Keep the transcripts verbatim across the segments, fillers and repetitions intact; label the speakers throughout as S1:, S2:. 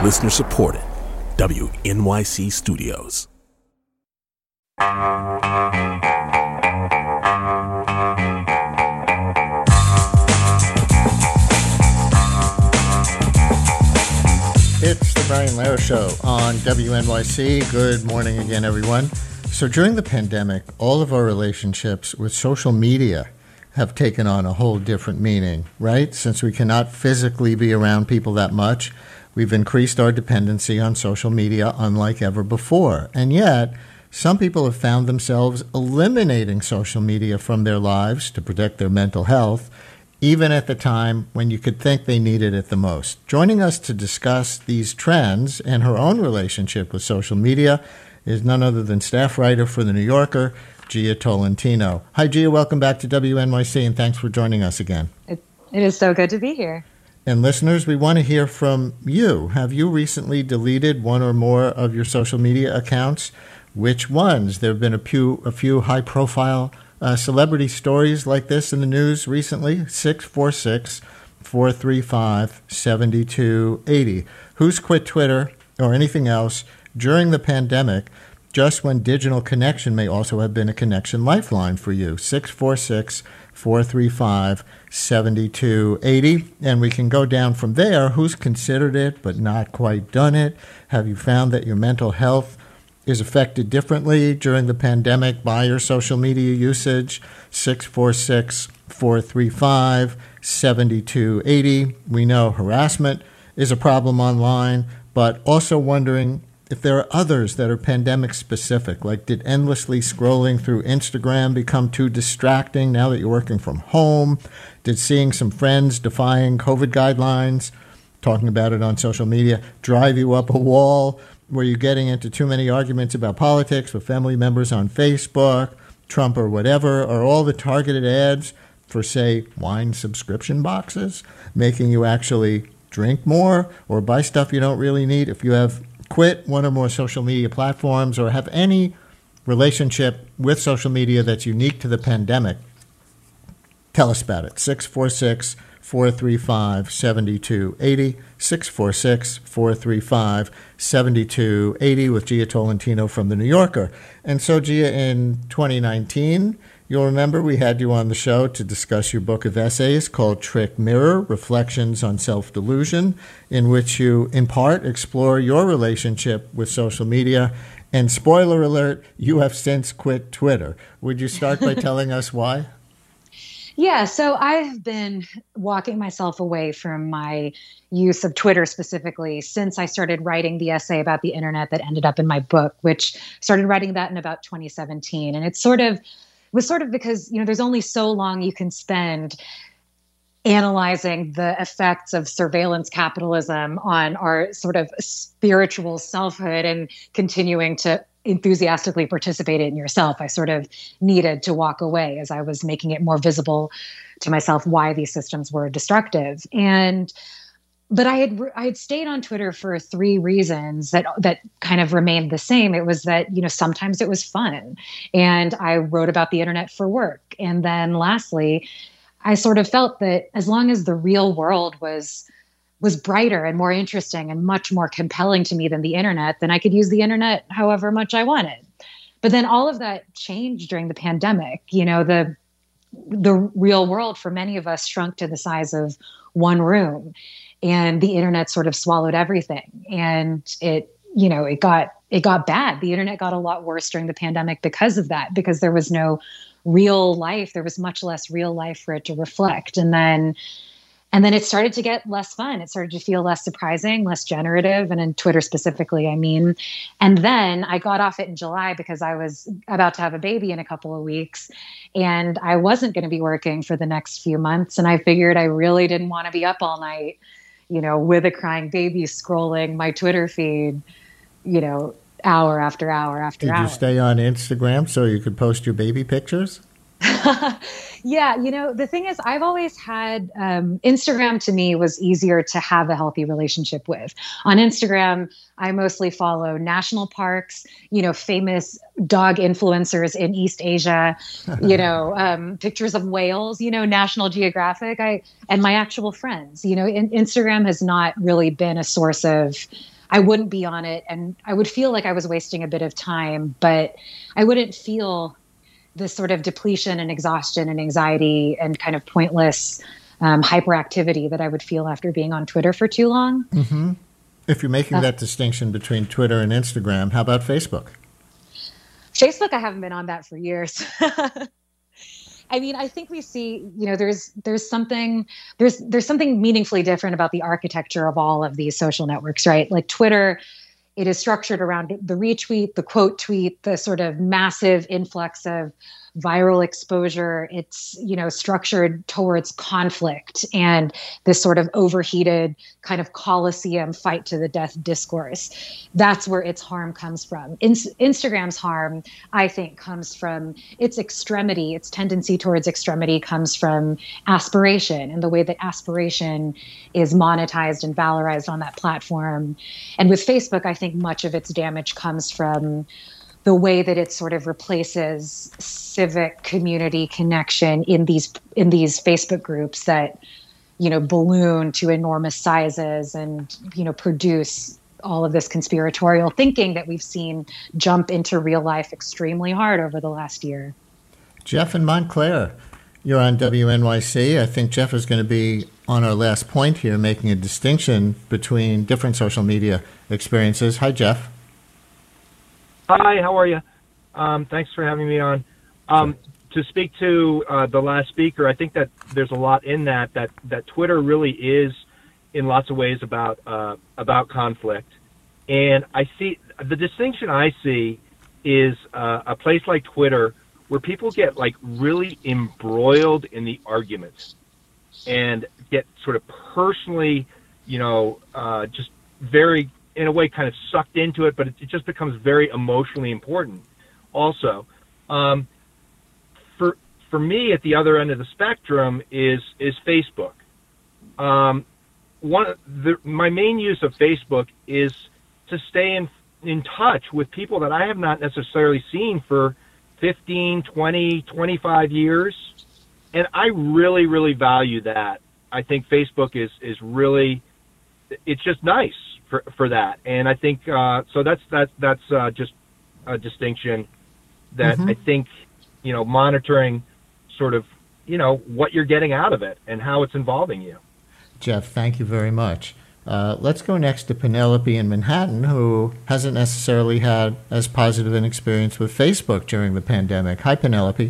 S1: Listener supported. W N Y C Studios.
S2: It's the Brian Lehrer Show on W N Y C. Good morning again, everyone. So during the pandemic, all of our relationships with social media have taken on a whole different meaning, right? Since we cannot physically be around people that much, we've increased our dependency on social media unlike ever before. And yet, some people have found themselves eliminating social media from their lives to protect their mental health, even at the time when you could think they needed it the most. Joining us to discuss these trends and her own relationship with social media is none other than staff writer for The New Yorker, Jia Tolentino. Hi, Jia. Welcome back to W N Y C, and thanks for joining us again.
S3: It, it is so good to be here.
S2: And listeners, we want to hear from you. Have you recently deleted one or more of your social media accounts? Which ones? There have been a few, a few high-profile Uh, celebrity stories like this in the news recently. six four six, four three five, seven two eight zero. Who's quit Twitter or anything else during the pandemic, just when digital connection may also have been a connection lifeline for you? six four six, four three five, seven two eight zero. And we can go down from there. Who's considered it but not quite done it? Have you found that your mental health is affected differently during the pandemic by your social media usage? six four six, four three five, seven two eight zero. We know harassment is a problem online, but also wondering if there are others that are pandemic specific, like did endlessly scrolling through Instagram become too distracting now that you're working from home? Did seeing some friends defying COVID guidelines, talking about it on social media, drive you up a wall? Were you getting into too many arguments about politics with family members on Facebook, Trump or whatever? Are all the targeted ads for, say, wine subscription boxes making you actually drink more or buy stuff you don't really need? If you have quit one or more social media platforms or have any relationship with social media that's unique to the pandemic, tell us about it. six four six, four three five, seven two eight zero. six four six, four three five, seven two eight zero with Jia Tolentino from The New Yorker. And so, Jia, in twenty nineteen, you'll remember we had you on the show to discuss your book of essays called Trick Mirror, Reflections on Self-Delusion, in which you, in part, explore your relationship with social media. And spoiler alert, you have since quit Twitter. Would you start by telling us why?
S3: Yeah, so I have been walking myself away from my use of Twitter specifically since I started writing the essay about the internet that ended up in my book, which started writing that in about twenty seventeen. And it's sort of, it was sort of because, you know, there's only so long you can spend analyzing the effects of surveillance capitalism on our sort of spiritual selfhood and continuing to enthusiastically participate in yourself. I sort of needed to walk away as I was making it more visible to myself why these systems were destructive. And but I had I had stayed on Twitter for three reasons that that kind of remained the same. It was that, you know, sometimes it was fun and I wrote about the internet for work. And then lastly, I sort of felt that as long as the real world was was brighter and more interesting and much more compelling to me than the internet, then I could use the internet however much I wanted. But then all of that changed during the pandemic. You know, the the real world for many of us shrunk to the size of one room, and the internet sort of swallowed everything. And it, you know, it got it got bad. The internet got a lot worse during the pandemic because of that, because there was no real life. There was much less real life for it to reflect. And then And then it started to get less fun. It started to feel less surprising, less generative, and in Twitter specifically, I mean. And then I got off it in July because I was about to have a baby in a couple of weeks, and I wasn't going to be working for the next few months. And I figured I really didn't want to be up all night, you know, with a crying baby scrolling my Twitter feed, you know, hour after hour after
S2: hour. Did you stay on Instagram so you could post your baby pictures?
S3: Yeah, you know, the thing is, I've always had um, Instagram to me was easier to have a healthy relationship with. On Instagram, I mostly follow national parks, you know, famous dog influencers in East Asia, you know, um, pictures of whales, you know, National Geographic, I and my actual friends. You know, in, Instagram has not really been a source of I wouldn't be on it, and I would feel like I was wasting a bit of time, but I wouldn't feel this sort of depletion and exhaustion and anxiety and kind of pointless um, hyperactivity that I would feel after being on Twitter for too long.
S2: Mm-hmm. If you're making
S3: Uh,
S2: that distinction between Twitter and Instagram, how about Facebook?
S3: Facebook, I haven't been on that for years. I mean, I think we see, you know, there's there's something there's there's something meaningfully different about the architecture of all of these social networks, right? Like Twitter, it is structured around the retweet, the quote tweet, the sort of massive influx of viral exposure. It's, you know, structured towards conflict and this sort of overheated kind of Colosseum fight to the death discourse. That's where its harm comes from. In- Instagram's harm, I think, comes from its extremity. Its tendency towards extremity comes from aspiration and the way that aspiration is monetized and valorized on that platform. And with Facebook, I think much of its damage comes from the way that it sort of replaces civic community connection in these in these Facebook groups that, you know, balloon to enormous sizes and, you know, produce all of this conspiratorial thinking that we've seen jump into real life extremely hard over the last year.
S2: Jeff in Montclair, you're on W N Y C. I think Jeff is going to be on our last point here, making a distinction between different social media experiences. Hi, Jeff.
S4: Hi, how are you? Um, thanks for having me on. Um, to speak to uh, the last speaker, I think that there's a lot in that, that, that Twitter really is in lots of ways about, uh, about conflict. And I see, the distinction I see is uh, a place like Twitter where people get like really embroiled in the arguments and get sort of personally, you know, uh, just very, in a way, kind of sucked into it, but it, it just becomes very emotionally important. Also, um, for for me, at the other end of the spectrum is is Facebook. Um, one, the, my main use of Facebook is to stay in in touch with people that I have not necessarily seen for fifteen, twenty, twenty-five years, and I really, really value that. I think Facebook is is really, it's just nice for for that, and I think uh, so. That's that's that's uh, just a distinction that mm-hmm. I think, you know, monitoring sort of, you know, what you're getting out of it and how it's involving you.
S2: Jeff, thank you very much. Uh, let's go next to Penelope in Manhattan, who hasn't necessarily had as positive an experience with Facebook during the pandemic. Hi, Penelope.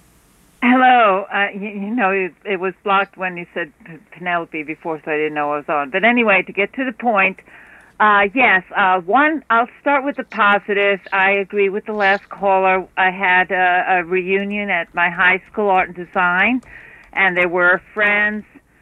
S5: Hello. Uh, you, you know, it, it was blocked when you said Penelope before, so I didn't know I was on. But anyway, to get to the point, uh, yes, uh, one, I'll start with the positives. I agree with the last caller. I had a, a reunion at my high school, art and design, and there were friends.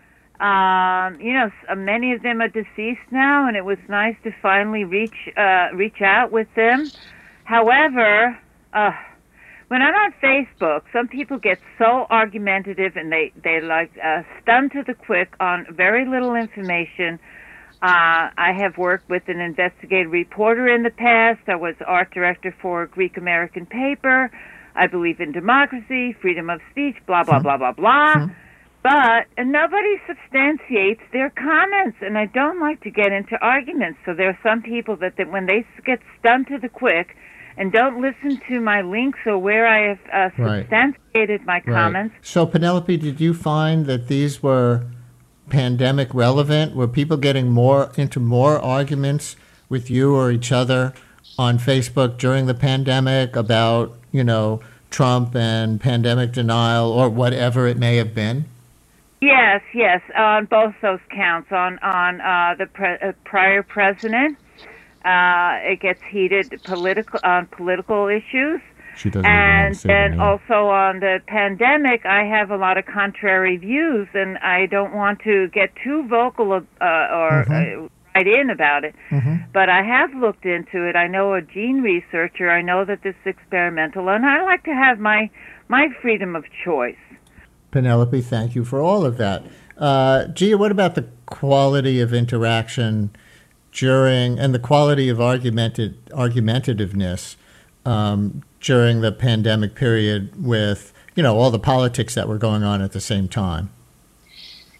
S5: Um, you know, many of them are deceased now, and it was nice to finally reach uh, reach out with them. However, uh, when I'm on Facebook, some people get so argumentative, and they they like uh, stunned to the quick on very little information. Uh, I have worked with an investigative reporter in the past. I was art director for a Greek American paper. I believe in democracy, freedom of speech, blah blah blah blah blah. Mm-hmm. But and nobody substantiates their comments, and I don't like to get into arguments. So there are some people that, that when they get stunned to the quick and don't listen to my links or where I have uh, substantiated right. my comments.
S2: Right. So, Penelope, did you find that these were pandemic relevant? Were people getting more into more arguments with you or each other on Facebook during the pandemic about, you know, Trump and pandemic denial or whatever it may have been?
S5: Yes, yes, on both those counts. On on uh, the pre- uh, prior president, uh, it gets heated political on political issues,
S2: she doesn't
S5: and
S2: then
S5: also on the pandemic. I have a lot of contrary views, and I don't want to get too vocal uh, or mm-hmm. uh, write in about it. Mm-hmm. But I have looked into it. I know a gene researcher. I know that this is experimental, and I like to have my my freedom of choice.
S2: Penelope, thank you for all of that. Uh, Gia, what about the quality of interaction during and the quality of argumented argumentativeness um, during the pandemic period with, you know, all the politics that were going on at the same time?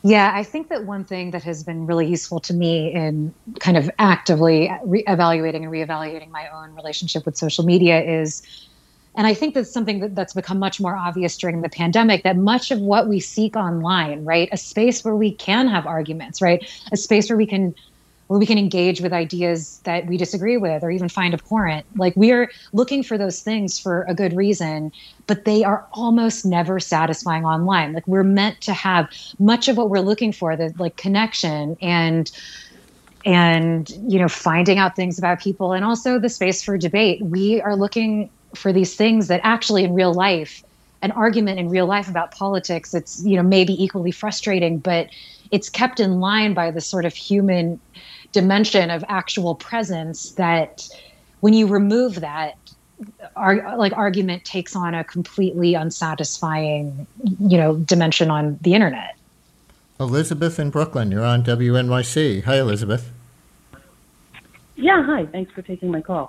S3: Yeah, I think that one thing that has been really useful to me in kind of actively re- evaluating and reevaluating my own relationship with social media is, and I think that's something that, that's become much more obvious during the pandemic, that much of what we seek online, right, a space where we can have arguments, right, a space where we can where we can engage with ideas that we disagree with or even find abhorrent. Like, we are looking for those things for a good reason, but they are almost never satisfying online. Like, we're meant to have much of what we're looking for, the like connection and and you know, finding out things about people, and also the space for debate. We are looking for these things that actually in real life, an argument in real life about politics, it's, you know, maybe equally frustrating, but it's kept in line by the sort of human dimension of actual presence that when you remove that, ar- like argument takes on a completely unsatisfying, you know, dimension on the internet.
S2: Elizabeth in Brooklyn, you're on W N Y C. Hi, Elizabeth.
S6: Yeah, hi. Thanks for taking my call.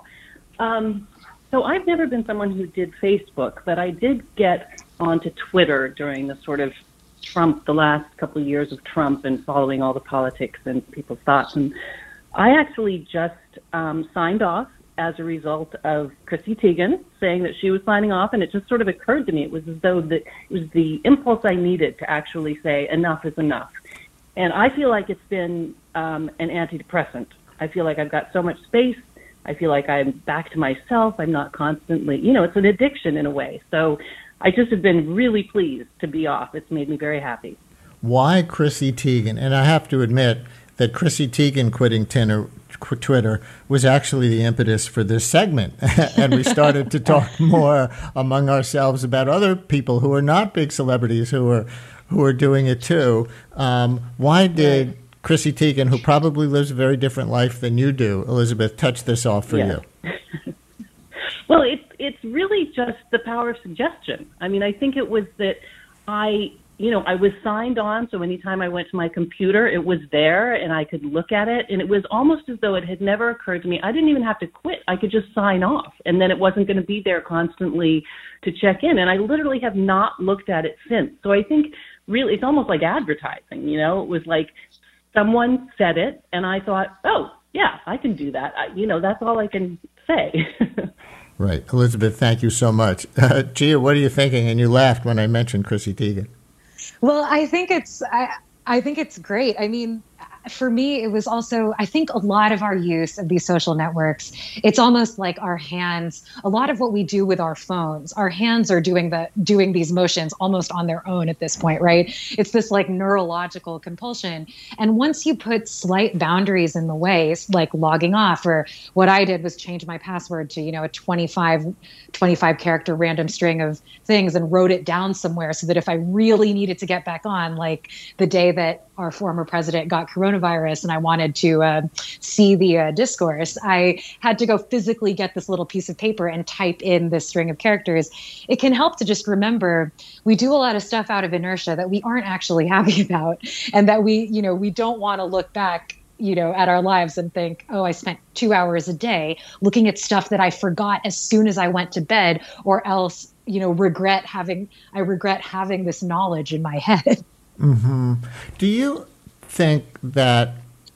S6: Um, so I've never been someone who did Facebook, but I did get onto Twitter during the sort of Trump, the last couple of years of Trump, and following all the politics and people's thoughts. And I actually just um, signed off as a result of Chrissy Teigen saying that she was signing off, and it just sort of occurred to me, it was as though that it was the impulse I needed to actually say enough is enough. And I feel like it's been um, an antidepressant. I feel like I've got so much space. I feel like I'm back to myself. I'm not constantly, you know, it's an addiction in a way. So I just have been really pleased to be off. It's made me very happy.
S2: Why Chrissy Teigen? And I have to admit that Chrissy Teigen quitting Twitter, Twitter was actually the impetus for this segment. And we started to talk more among ourselves about other people who are not big celebrities who are who are doing it too. Um, why did Chrissy Teigen, who probably lives a very different life than you do, Elizabeth, touch this off for
S6: yeah.
S2: you?
S6: Well, it's it's really just the power of suggestion. I mean, I think it was that I, you know, I was signed on, so anytime I went to my computer, it was there, and I could look at it, and it was almost as though it had never occurred to me. I didn't even have to quit. I could just sign off, and then it wasn't going to be there constantly to check in, and I literally have not looked at it since. So I think really it's almost like advertising, you know? It was like someone said it, and I thought, oh, yeah, I can do that. I, you know, that's all I can say.
S2: Right. Elizabeth, thank you so much. Uh, Gia, what are you thinking? And you laughed when I mentioned Chrissy Teigen.
S3: Well, I think it's I, I think it's great. I mean, for me, it was also, I think a lot of our use of these social networks, it's almost like our hands, a lot of what we do with our phones, our hands are doing the doing these motions almost on their own at this point, right? It's this like neurological compulsion. And once you put slight boundaries in the way, like logging off, or what I did was change my password to, you know, a twenty-five, twenty-five character random string of things and wrote it down somewhere so that if I really needed to get back on, like the day that our former president got coronavirus and I wanted to uh, see the uh, discourse, I had to go physically get this little piece of paper and type in this string of characters. It can help to just remember we do a lot of stuff out of inertia that we aren't actually happy about, and that we, you know, we don't want to look back, you know, at our lives and think, oh, I spent two hours a day looking at stuff that I forgot as soon as I went to bed, or else, you know, regret having, I regret having this knowledge in my head.
S2: Mm-hmm. Do you think that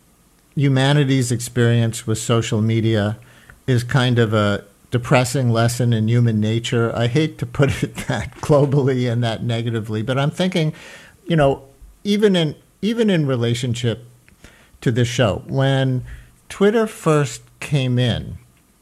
S2: humanity's experience with social media is kind of a depressing lesson in human nature? I hate to put it that globally and that negatively, but I'm thinking, you know, even in even in relationship to this show, when Twitter first came in,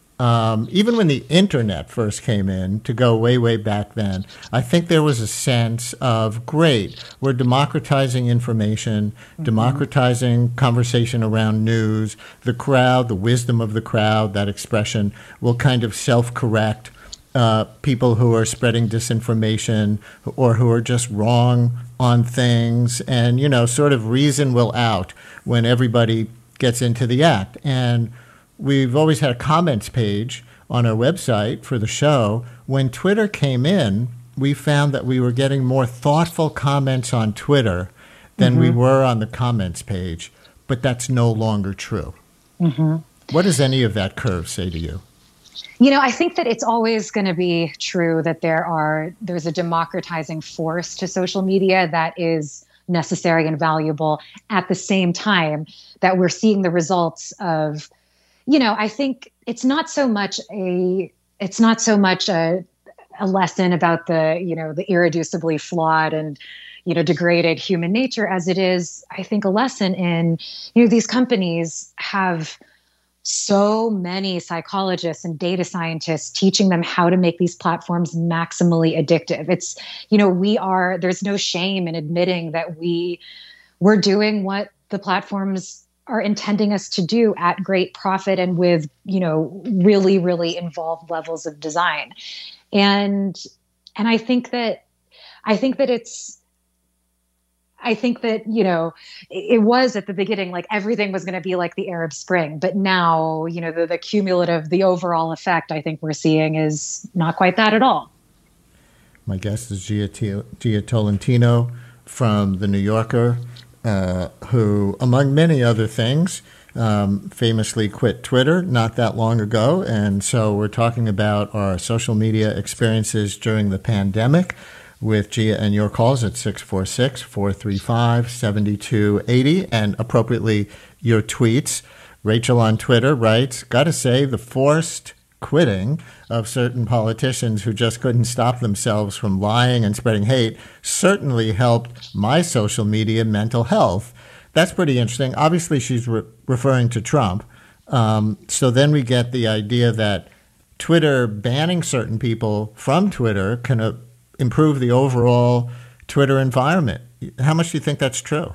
S2: Um, even when the internet first came in, to go way, way back then, I think there was a sense of, great, we're democratizing information, mm-hmm. democratizing conversation around news. The crowd, the wisdom of the crowd, that expression, will kind of self-correct uh, people who are spreading disinformation or who are just wrong on things. And, you know, sort of reason will out when everybody gets into the act. And we've always had a comments page on our website for the show. When Twitter came in, we found that we were getting more thoughtful comments on Twitter than mm-hmm. we were on the comments page, but that's no longer true. Mm-hmm. What does any of that curve say to you?
S3: You know, I think that it's always going to be true that there are there's a democratizing force to social media that is necessary and valuable at the same time that we're seeing the results of, you know, I think it's not so much a, it's not so much a, a lesson about the, you know, the irreducibly flawed and, you know, degraded human nature as it is, I think, a lesson in, you know, these companies have so many psychologists and data scientists teaching them how to make these platforms maximally addictive. It's, you know, we are, there's no shame in admitting that we, we're doing what the platforms are intending us to do at great profit and with, you know, really, really involved levels of design. And, and I think that, I think that it's, I think that, you know, it was at the beginning, like everything was going to be like the Arab Spring. But now, you know, the, the cumulative, the overall effect I think we're seeing is not quite that at all.
S2: My guest is Gia, T- Gia Tolentino from The New Yorker, uh, who, among many other things, um, famously quit Twitter not that long ago. And so we're talking about our social media experiences during the pandemic with Gia and your calls at six four six, four three five, seven two eight zero and appropriately your tweets. Rachel on Twitter writes, gotta say the forced quitting of certain politicians who just couldn't stop themselves from lying and spreading hate certainly helped my social media mental health. That's pretty interesting. Obviously, she's re- referring to Trump. Um, so then we get the idea that Twitter banning certain people from Twitter can uh, improve the overall Twitter environment. How much do you think that's true?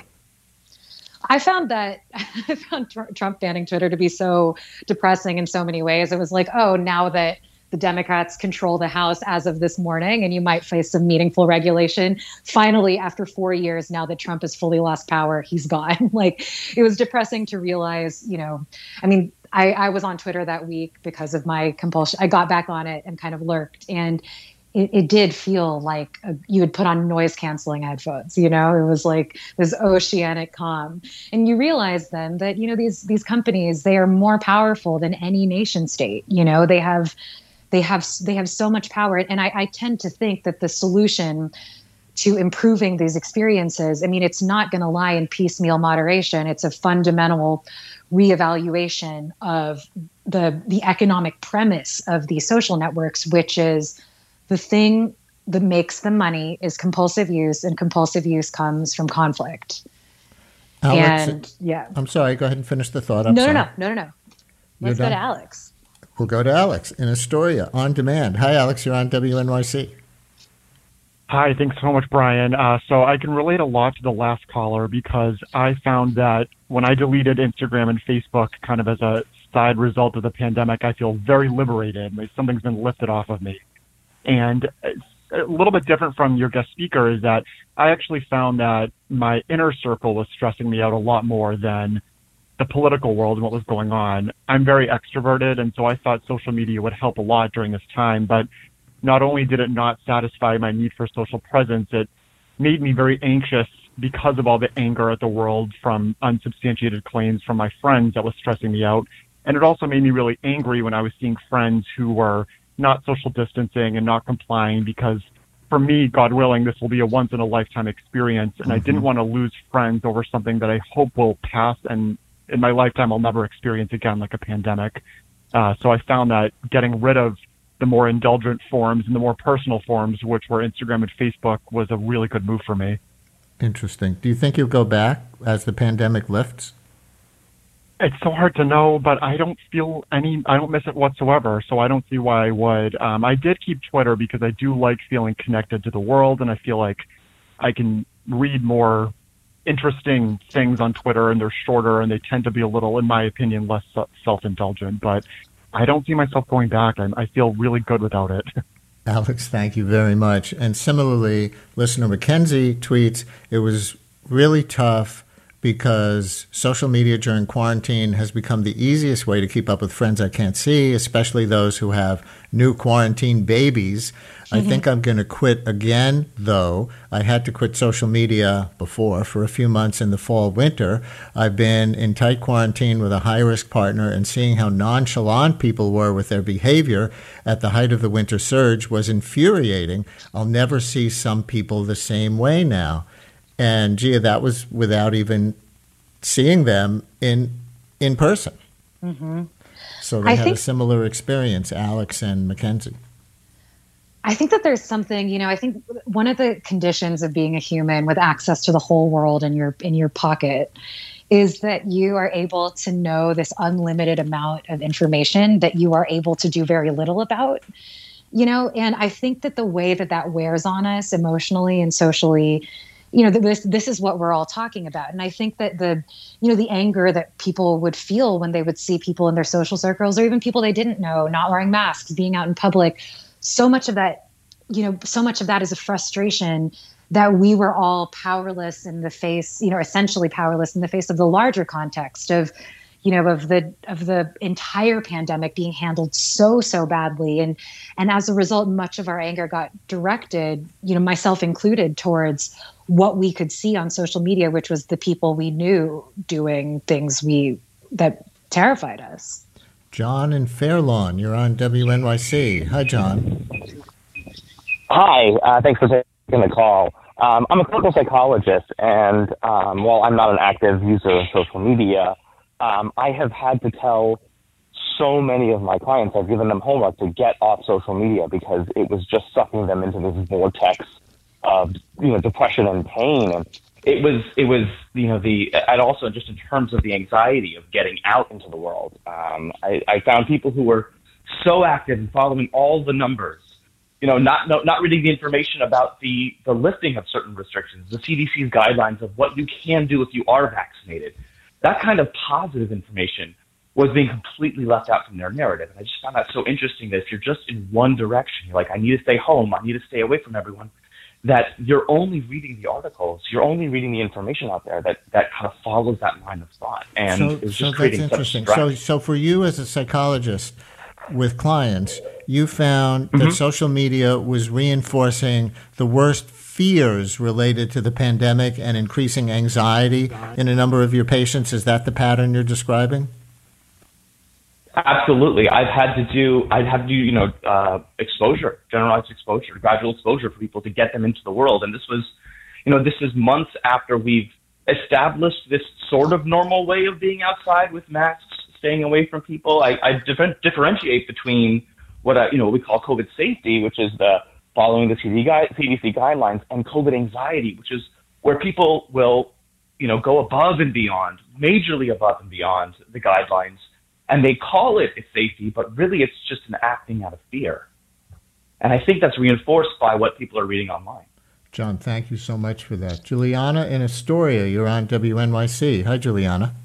S3: I found that I found tr- Trump banning Twitter to be so depressing in so many ways. It was like, oh, now that the Democrats control the House as of this morning, and you might face some meaningful regulation. Finally, after four years, now that Trump has fully lost power, he's gone. Like, it was depressing to realize, you know, I mean, I, I was on Twitter that week because of my compulsion. I got back on it and kind of lurked, and It, it did feel like a, you had put on noise canceling headphones. You know, it was like this oceanic calm. And you realize then that, you know, these these companies, they are more powerful than any nation state. You know, they have they have they have so much power. And I, I tend to think that the solution to improving these experiences, I mean, it's not going to lie in piecemeal moderation. It's a fundamental reevaluation of the the economic premise of these social networks, which is the thing that makes them money is compulsive use, and compulsive use comes from conflict.
S2: Alex,
S3: and yeah,
S2: I'm sorry. Go ahead and finish the thought. I'm
S3: no,
S2: sorry.
S3: no, no, no, no, no. Let's go to Alex.
S2: We'll go to Alex in Astoria on demand. Hi, Alex. You're on W N Y C.
S7: Hi, thanks so much, Brian. Uh, so I can relate a lot to the last caller because I found that when I deleted Instagram and Facebook kind of as a side result of the pandemic, I feel very liberated. Like something's been lifted off of me. And a little bit different from your guest speaker is that I actually found that my inner circle was stressing me out a lot more than the political world and what was going on. I'm very extroverted, and so I thought social media would help a lot during this time. But not only did it not satisfy my need for social presence, it made me very anxious because of all the anger at the world from unsubstantiated claims from my friends that was stressing me out. And it also made me really angry when I was seeing friends who were not social distancing and not complying, because for me, God willing, this will be a once in a lifetime experience. And mm-hmm. I didn't want to lose friends over something that I hope will pass and in my lifetime I'll never experience again, like a pandemic. Uh, so I found that getting rid of the more indulgent forms and the more personal forms, which were Instagram and Facebook, was a really good move for me.
S2: Interesting. Do you think you'll go back as the pandemic lifts?
S7: It's so hard to know, but I don't feel any, I don't miss it whatsoever, so I don't see why I would. Um, I did keep Twitter because I do like feeling connected to the world, and I feel like I can read more interesting things on Twitter, and they're shorter, and they tend to be a little, in my opinion, less self-indulgent, but I don't see myself going back. I, I feel really good without it.
S2: Alex, thank you very much. And similarly, listener Mackenzie tweets, it was really tough because social media during quarantine has become the easiest way to keep up with friends I can't see, especially those who have new quarantine babies. Mm-hmm. I think I'm going to quit again, though. I had to quit social media before for a few months in the fall, winter. I've been in tight quarantine with a high-risk partner, and seeing how nonchalant people were with their behavior at the height of the winter surge was infuriating. I'll never see some people the same way now. And Gia, that was without even seeing them in in person.
S3: Mm-hmm.
S2: So they
S3: I
S2: had
S3: think,
S2: a similar experience, Alex and Mackenzie.
S3: I think that there's something, you know, I think one of the conditions of being a human with access to the whole world in your in your pocket is that you are able to know this unlimited amount of information that you are able to do very little about, you know, and I think that the way that that wears on us emotionally and socially, you know, this this is what we're all talking about. And I think that the, you know, the anger that people would feel when they would see people in their social circles or even people they didn't know not wearing masks, being out in public, so much of that, you know, so much of that is a frustration that we were all powerless in the face, you know, essentially powerless in the face of the larger context of, you know, of the of the entire pandemic being handled so, so badly. And and as a result, much of our anger got directed, you know, myself included, towards what we could see on social media, which was the people we knew doing things we that terrified us.
S2: John in Fairlawn, you're on W N Y C. Hi, John.
S8: Hi, uh, thanks for taking the call. Um, I'm a clinical psychologist, and um, while I'm not an active user of social media, um, I have had to tell so many of my clients, I've given them homework to get off social media because it was just sucking them into this vortex of, you know, depression and pain. And it was, it was, you know, the, and also just in terms of the anxiety of getting out into the world. Um, I, I found people who were so active and following all the numbers, you know, not, no, not reading the information about the, the lifting of certain restrictions, the C D C's guidelines of what you can do if you are vaccinated. That kind of positive information was being completely left out from their narrative. And I just found that so interesting that if you're just in one direction, you're like, I need to stay home, I need to stay away from everyone, that you're only reading the articles, you're only reading the information out there that, that kind of follows that line of thought. And
S2: so,
S8: it was
S2: so
S8: just creating
S2: that's
S8: such
S2: interesting.
S8: stress.
S2: So, so for you as a psychologist with clients, you found mm-hmm. that social media was reinforcing the worst fears related to the pandemic and increasing anxiety in a number of your patients. Is that the pattern you're describing?
S8: Absolutely. I've had to do, I've had to do, you know, uh, exposure, generalized exposure, gradual exposure for people to get them into the world. And this was, you know, this is months after we've established this sort of normal way of being outside with masks, staying away from people. I, I differ- differentiate between what I, you know, what we call COVID safety, which is the following the C D C guidelines, and COVID anxiety, which is where people will, you know, go above and beyond, majorly above and beyond the guidelines. And they call it a safety, but really it's just an acting out of fear. And I think that's reinforced by what people are reading online.
S2: John, thank you so much for that. Juliana in Astoria, you're on W N Y C. Hi, Juliana.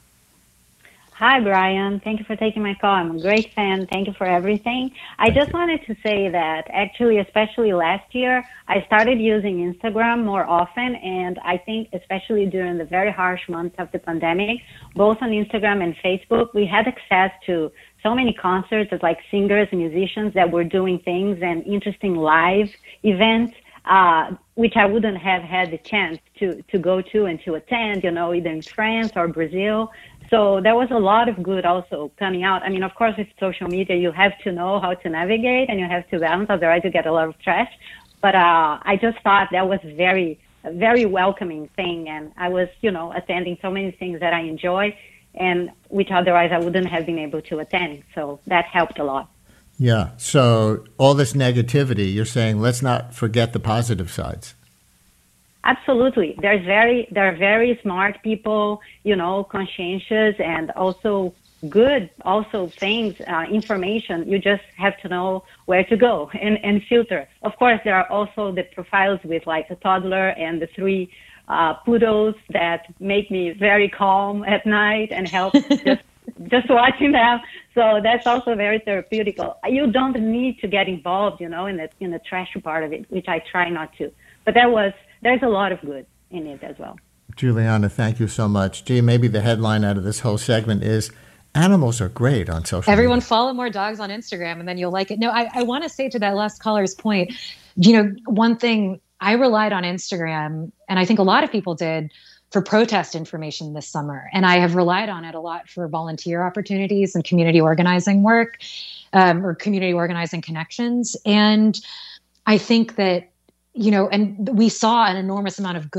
S9: Hi, Brian. Thank you for taking my call. I'm a great fan. Thank you for everything. I
S2: Thank
S9: just
S2: you.
S9: wanted to say that actually, especially last year, I started using Instagram more often. And I think especially during the very harsh months of the pandemic, both on Instagram and Facebook, we had access to so many concerts of like singers and musicians that were doing things and interesting live events, uh, which I wouldn't have had the chance to, to go to and to attend, you know, either in France or Brazil. So there was a lot of good also coming out. I mean, of course, with social media, you have to know how to navigate and you have to balance, otherwise you get a lot of trash. But uh, I just thought that was very, a very welcoming thing. And I was, you know, attending so many things that I enjoy and which otherwise I wouldn't have been able to attend. So that helped a lot.
S2: Yeah. So all this negativity, you're saying, let's not forget the positive sides.
S9: Absolutely. There's very, there are very smart people, you know, conscientious and also good, also things, uh, information. You just have to know where to go and, and filter. Of course, there are also the profiles with like a toddler and the three uh, poodles that make me very calm at night and help just, just watching them. So that's also very therapeutic. You don't need to get involved, you know, in the, in the trash part of it, which I try not to. But that was, there's a lot of good in it as well.
S2: Juliana, thank you so much. Gee, maybe the headline out of this whole segment is animals are great on social
S3: Everyone
S2: media.
S3: follow more dogs on Instagram and then you'll like it. No, I, I want to say to that last caller's point, you know, one thing, I relied on Instagram, and I think a lot of people did, for protest information this summer. And I have relied on it a lot for volunteer opportunities and community organizing work, um, or community organizing connections. And I think that, you know, and we saw an enormous amount of good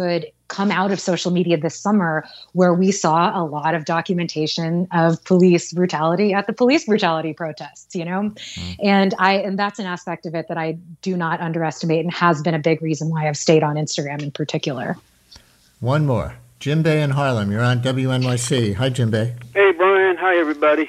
S3: come out of social media this summer, where we saw a lot of documentation of police brutality at the police brutality protests, you know? Mm. And I, and that's an aspect of it that I do not underestimate and has been a big reason why I've stayed on Instagram in particular.
S2: One more. Jim Bay in Harlem. You're on W N Y C. Hi, Jim Bay.
S10: Hey, Brian. Hi, everybody.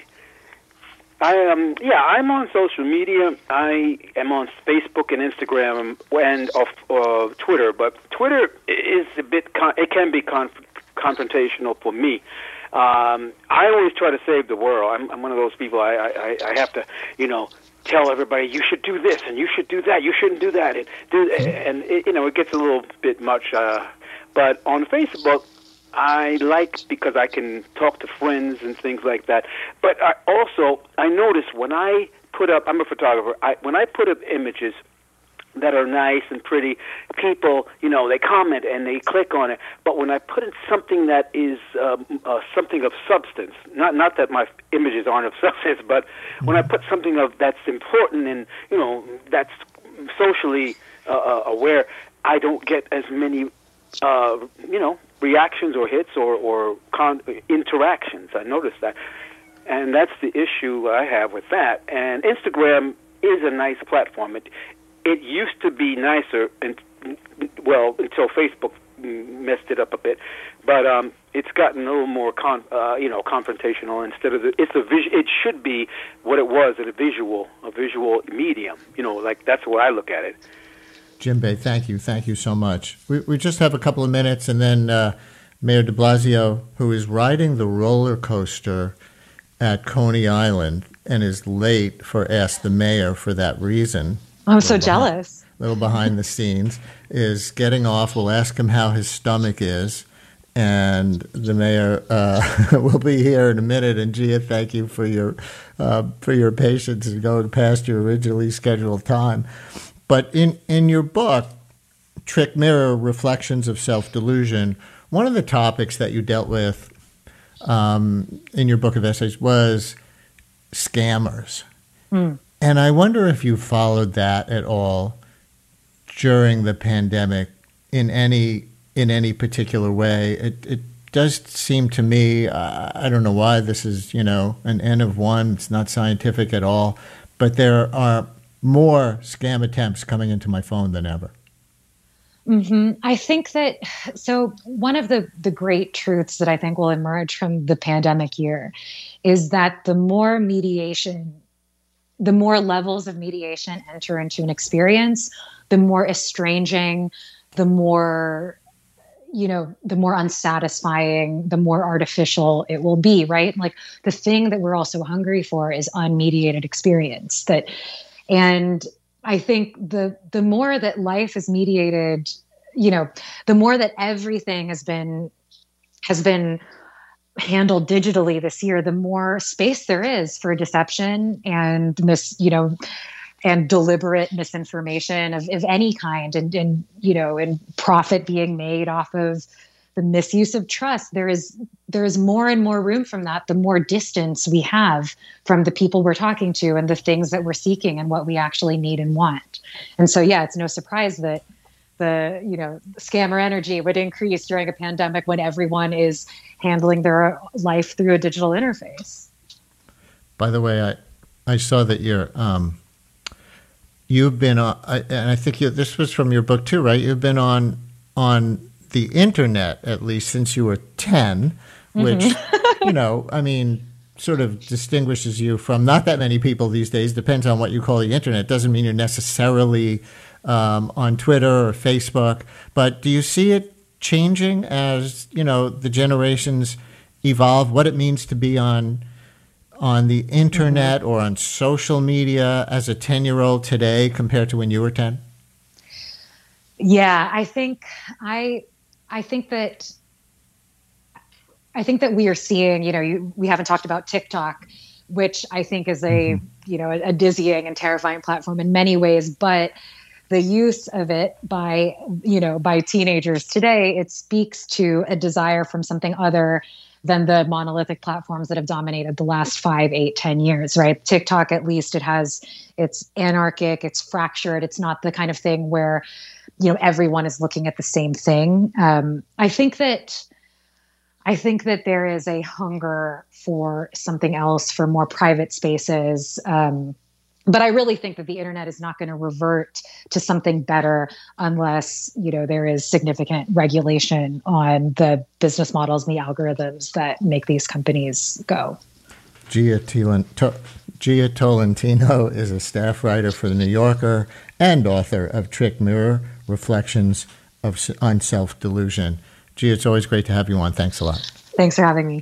S10: I am, yeah, I'm on social media. I am on Facebook and Instagram and of uh, Twitter, but Twitter is a bit, con- it can be conf- confrontational for me. Um, I always try to save the world. I'm, I'm one of those people, I, I, I have to, you know, tell everybody, you should do this and you should do that, you shouldn't do that. And, do, and it, you know, it gets a little bit much. Uh, but on Facebook, I like because I can talk to friends and things like that. But I also, I notice when I put up, I'm a photographer, I, when I put up images that are nice and pretty, people, you know, they comment and they click on it. But when I put in something that is um, uh, something of substance, not not that my images aren't of substance, but when I put something of that's important and, you know, that's socially uh, aware, I don't get as many, uh, you know, reactions or hits or, or con- interactions. I noticed that. And that's the issue I have with that. And Instagram is a nice platform. It it used to be nicer, and well, until Facebook messed it up a bit. But um, it's gotten a little more, con- uh, you know, confrontational. Instead of the, it's a vis- it should be what it was, a visual, a visual medium. You know, like that's what I look at it.
S2: Jim Bay, thank you. Thank you so much. We we just have a couple of minutes, and then uh, Mayor de Blasio, who is riding the roller coaster at Coney Island and is late for Ask the Mayor for that reason.
S3: I'm so
S2: behind,
S3: jealous.
S2: A little behind the scenes, is getting off. We'll ask him how his stomach is, and the mayor uh, will be here in a minute. And Gia, thank you for your uh, for your patience and going past your originally scheduled time. But in, in your book, Trick Mirror, Reflections of Self-Delusion, one of the topics that you dealt with um, in your book of essays was scammers. Mm. And I wonder if you followed that at all during the pandemic in any in any particular way. It, it does seem to me, uh, I don't know why this is, you know, an N of one. It's not scientific at all. But there are more scam attempts coming into my phone than ever.
S3: Mm-hmm. I think that, so one of the, the great truths that I think will emerge from the pandemic year is that the more mediation, the more levels of mediation enter into an experience, the more estranging, the more, you know, the more unsatisfying, the more artificial it will be, right? Like the thing that we're also hungry for is unmediated experience. That, and I think the the more that life is mediated, you know, the more that everything has been has been handled digitally this year, the more space there is for deception and mis, you know, and deliberate misinformation of, of any kind, and, and you know, and profit being made off of the misuse of trust. There is there is more and more room from that, the more distance we have from the people we're talking to and the things that we're seeking and what we actually need and want. And so, yeah, it's no surprise that the, you know, scammer energy would increase during a pandemic when everyone is handling their life through a digital interface.
S2: By the way, I I saw that you're um, you've been on, I, and I think you, this was from your book too, right? You've been on on the internet at least since you were ten, which, mm-hmm. you know, I mean, sort of distinguishes you from not that many people these days. Depends on what you call the internet. Doesn't mean you're necessarily um, on Twitter or Facebook. But do you see it changing as, you know, the generations evolve? What it means to be on on the internet mm-hmm. or on social media as a ten-year-old today compared to when you were ten?
S3: Yeah, I think I. I think that I think that we are seeing, you know, you, we haven't talked about TikTok, which I think is a, mm-hmm. you know, a, a dizzying and terrifying platform in many ways, but the use of it by, you know, by teenagers today, it speaks to a desire from something other than the monolithic platforms that have dominated the last five, eight, ten years, right? TikTok, at least, it has, it's anarchic, it's fractured. It's not the kind of thing where, you know, everyone is looking at the same thing. Um, I think that, I think that there is a hunger for something else, for more private spaces. Um, But I really think that the internet is not going to revert to something better unless, you know, there is significant regulation on the business models and the algorithms that make these companies go.
S2: Gia, Tilan, to, Gia Tolentino is a staff writer for The New Yorker and author of Trick Mirror, Reflections of on Self-Delusion. Gia, it's always great to have you on. Thanks a lot.
S3: Thanks for having me.